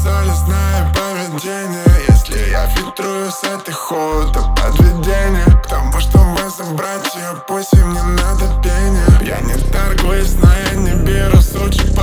бессовестное поведение. Если я фильтрую с этой хуй, то подведение к тому, чтобы забрать ее, пусть им не надо пения. Я не торгуюсь, но я не беру сучек